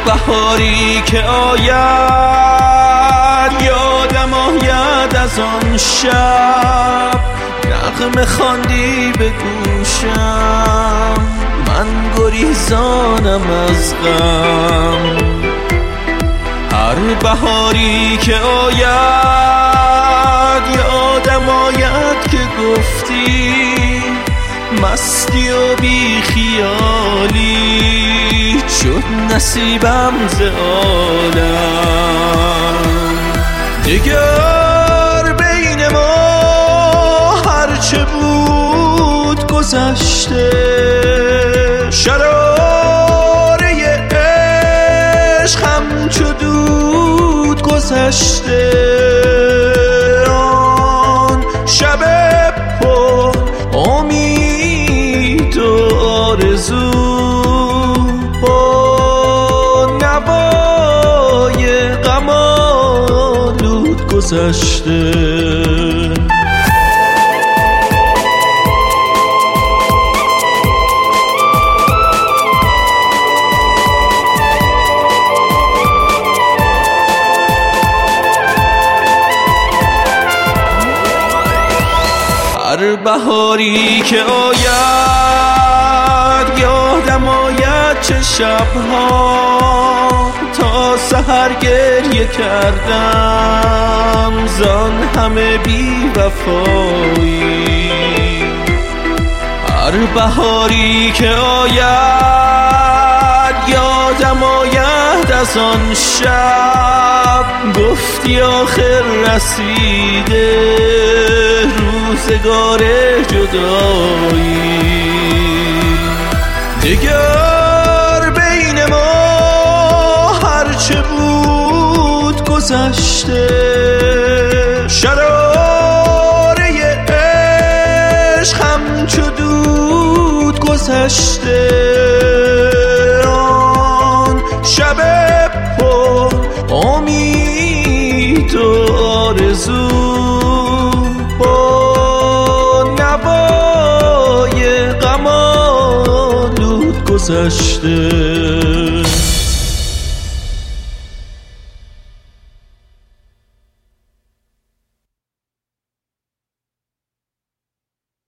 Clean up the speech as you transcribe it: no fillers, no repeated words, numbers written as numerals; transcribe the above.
بهاری که آید یادم آید از آن شب نغمه خواندی به گوشم من گریزانم از غم هر بهاری که آید یادم آید که گفتی مستی و بی خیالی شد نصیبم ز عالم دگر بین ما هرچه بود گذشته شراره عشق همچو دود گذشته آن شب پر امید و آرزو با نوای غم آلود گذشته هر بهاری که آید یادم آید چه شبها تا سحر گریه کردم زان همه بی وفایی هر بهاری که آید یادم آید از آن شب گفتی آخر رسیده روزگار جدایی دگر بین ما هرچه بود گذشته شراره عشق همچو دود گذشته آن شب پر امید و آرزو با نوای غم آلود گذشته